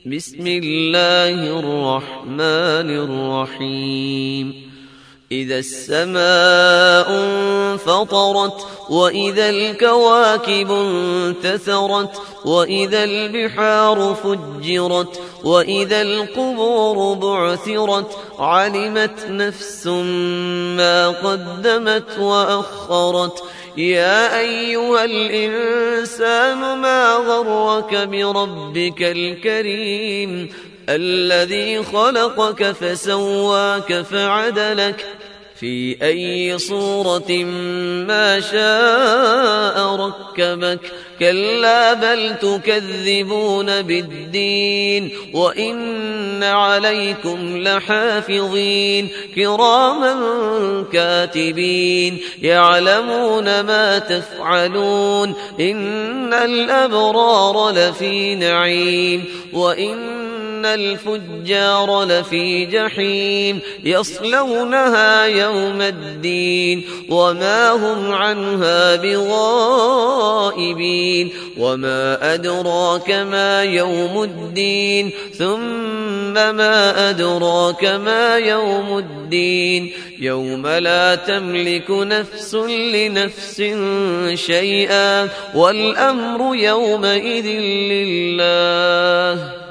بسم الله الرحمن الرحيم إذا السماء انفطرت وإذا الكواكب انتثرت وإذا البحار فجرت وإذا القبور بعثرت علمت نفس ما قدمت وأخرت يا أيها الإنسان ما غرك بربك الكريم الذي خلقك فسواك فعدلك في أي صورة ما شاء ركبك كلا بل تكذبون بالدين وإن عليكم لحافظين كراما كاتبين يعلمون ما تفعلون إن الأبرار لفي نعيم وإن الفجار لفي جحيم يصلونها يوم الدين وما هم عنها بغائبين وما أدراك ما يوم الدين ثم ما أدراك ما يوم الدين يوم لا تملك نفس لنفس شيئا والأمر يومئذ لله